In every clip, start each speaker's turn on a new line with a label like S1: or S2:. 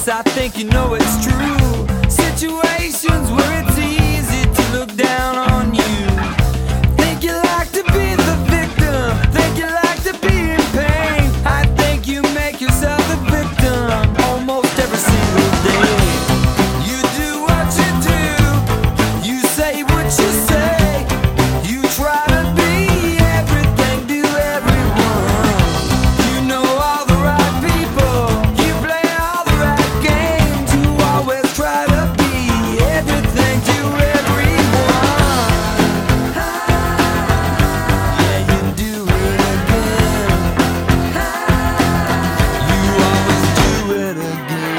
S1: Yes, I think you know it's true. Situations where it's easy to look down on you. Think you like to be the victim, think you like to be in pain. I think you make yourself the victim almost every single day. You do what you do, you say what you say. You try to be everything to everyone. You know all the right people, you play all the right games. You always try to be everything to everyone. Yeah, you do it again. You always do it again.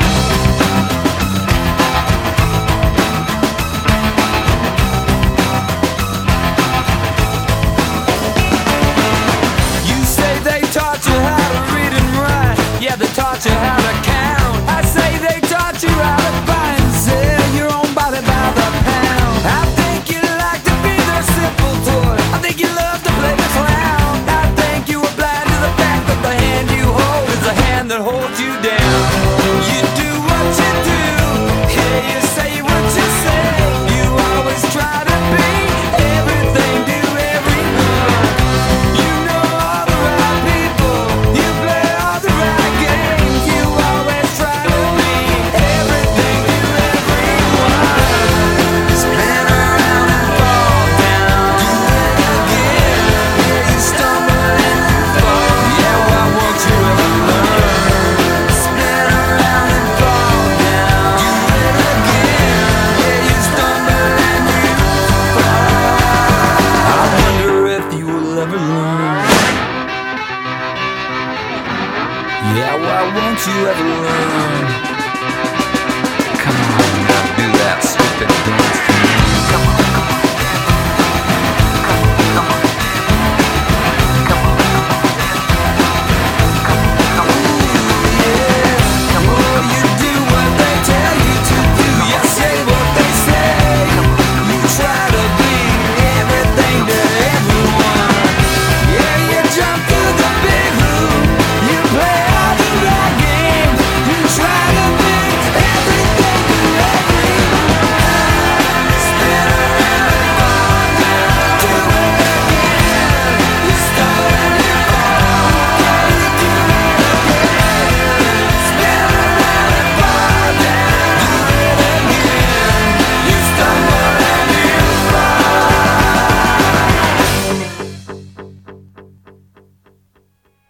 S1: You say they taught you how to read and write. Yeah, they taught you how to count. I say they taught you how to buy and sell your own body by the pound. I think you like to be their simple toy. I think you love to play the clown. I think you are blind to the fact that the hand you hold is the hand that holds you down. You do what you do, yeah, you say what you say. You always try to be everything to everyone. You know all the right people, you play all the right games. You always try to be everything to everyone. Spin around and fall down, do it again. Yeah, you stumble and you fall. Yeah, why won't you ever learn? Spin around and fall down, do it again. Yeah, you stumble and you fall. I wonder if you will ever learn. Yeah, why won't you ever learn?